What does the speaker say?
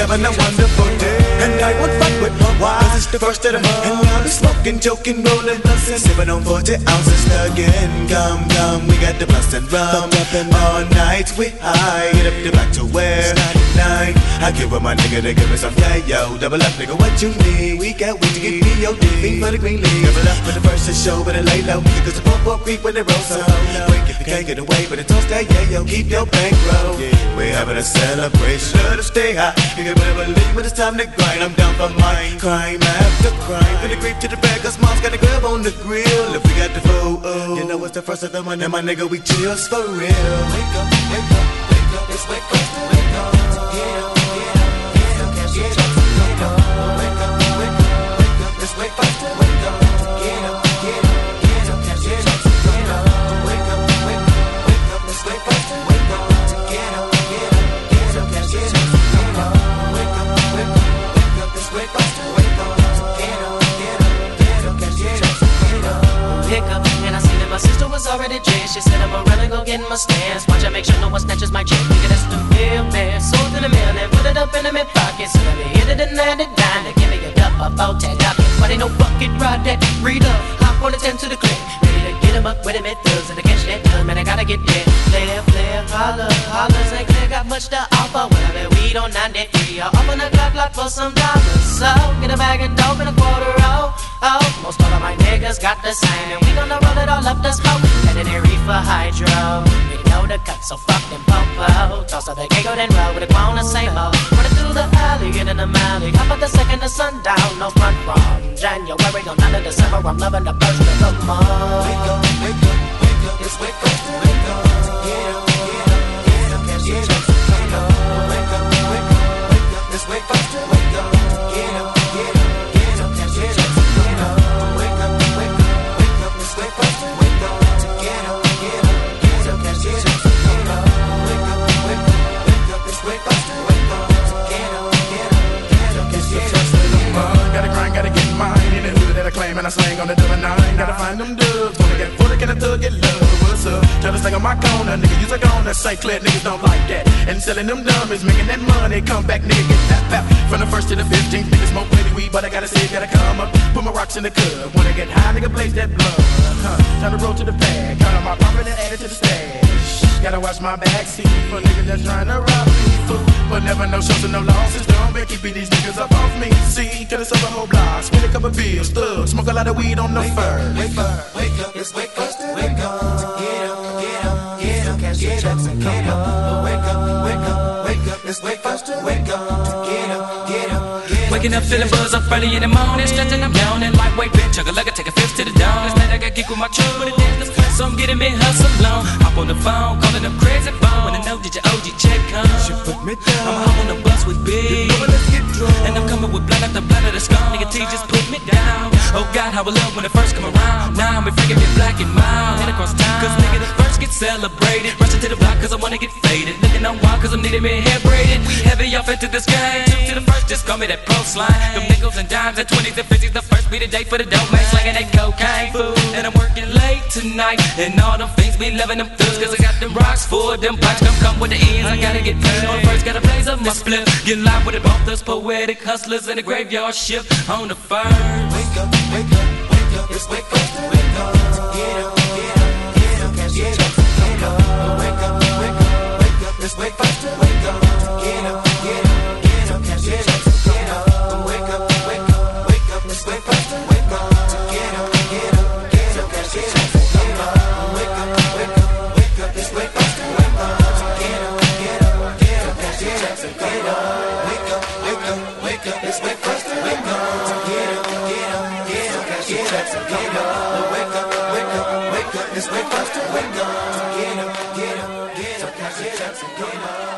having a wonderful day. And I won't fight with my wife, 'cause it's the first of the month. And I'll be smoking, joking, rolling blunts and sipping on 40 ounces again. Come, we got the blunts and rum. All night we high, get up the back to where 99. I give up my nigga to give me some yo. Double up, nigga, what you need? We got weed to get P.O.D. Fiend for the green league. Double up for the first to show, but it lay low. Cause the pop creep when they roll so quick. If you can't get away, but it toast that yo. Keep your bankroll. We're having a celebration. Let us stay high. You can never believe when it's time to grind. I'm down for mine. Crime after crime. From the creep to the bag, cause mom's got a grab on the grill. If we got the food, you know it's the first of the month. And my nigga, we chills for real. Wake up, wake up, wake up. It's wake up, wake up. Get up, get up, get up. Get up, get up. Wake up, wake up, wake up. It's wake up, wake up. Get up, get up, get up. Get up, get up. Wake up, wake up, wake up. It's wake up, wake up. Get up, get up, get up. Get up, get up. Wake up, wake up, wake up. It's wake up, wake up. Get up, get up, get up. Get up, get up. Pick up, and I see that my sister was already dressed. She said I'm gonna go get in my stance. Watch I make sure no one snatches my check. Nigga, that's the real man. Sold in the mail and put it up in the mid pocket. So let me hit it and land it down. To give me a dup about 10 dollars. But ain't no bucket ride that read up. Hop on the 10 to the click. Ready to get him up with him at thugs. And to catch that dub, man, I gotta get there. Player, holler, hollers ain't clear. Got much to offer. When I bet weed on 93. I'll open a block for some dollars. So get a bag of dope and a quarter roll. Oh, most all of my niggas got the same. And we gonna roll it all up the smoke. Legendary for hydro. We know the cut, so fuck them popo. Toss up the Gago, then roll with a grown and say ho. Running through the alley, get in the alley. Hop at the second of sundown, no front from January on 9th of December. I'm loving the first of the month. Wake up, wake up, wake up. It's wake up, wake up. Get up, get up, get up. Get up, get up. Wake up, wake up, wake up. It's wake up, wake up. Get up, get up, get up. Get up, get up. Wake up, wake up, wake up. It's wake up, wake up. Get up, get up, get up. Get up, get up. Wake up, wake up, wake up. It's wake up, wake up. Get up, get up, get up. Get up. Gotta grind, gotta get mine. In the hood that I claim and I slang on the double nine. Gotta find them dubs. Wanna get full, can a thug get love? What's up? Try to stay on my corner, nigga. Use a corner. St. Clair niggas don't like that. And selling them dummies, making that money. Come back, nigga, get that pap. From the 1st to the 15th, nigga smoke plenty weed, but I gotta say, gotta come up. Put my rocks in the cup. Wanna get high, nigga, blaze that blood. Time to roll to the bag. Count on my profit and add it to the stash. Gotta watch my backseat for niggas that's trying to rob me, fool. But never no shows and no losses. Don't make it beat these niggas up off me. See, could have sold a whole block, spend a couple bills, thug, smoke a lot of weed on the fur. Wake up, wake up, it's wake up, wake up. Get up, get up, get up, cash your checks and get up. Wake up, wake up, wake up, it's wake up, wake up. Get up, get up, get up. Waking up feeling buzz up early in the morning, stretching I'm yawning, lightweight bitch, chug a lugger, take a fifth to the dawn. Last night I got kicked with my truck, but it dance, so I'm getting me hustle on. Hop on the phone, calling up crazy phone. Wanna know did your OG check come? She put me down. I'm hop on the bus with Big, Let's get drunk. and I'm coming with blood after blood of the skull. Nigga T just put me down. Oh God, how I love when it first come around. Now I'm freaking me black and mild, head across town. Cause nigga the first get celebrated. Rushing to the block cause I wanna get faded. Looking on wild cause I'm needing me hair braided. We heavy off into this game. Two to the first, just call me that pro slime. Them nickels and dimes and 20s and 50s. The first be the day for the dope man, slanging that cocaine food. And I'm working late tonight. And all them things be loving them thugs. Cause I got them rocks for them blocks. Come with the ends, I gotta get paid. On the first, gotta blaze up my split. Get live with it, both us poetic hustlers in the graveyard shift on the first. Wake up, wake up, wake up, it's wake up, wake up. Get up, get up, get up, cash your checks and get up. Wake up, wake up, wake up, it's wake up, wake up. Get up, get up, get up, cash your checks and get up. Wake up, wake up, wake up, it's wake up, wake up. Get up, get up, get up, cash your checks and get up. Wake up, wake up, wake up, it's wake up, wake up. Get up, get up, get up, cash your checks and get up. Wake up, wake up, wake up, it's wake up, wake up. Get up, get up, get up, cash your checks and get up. Wake up, wake up, wake up, it's wake up, wake up. Get up, get up, get up, cash your checks and get up.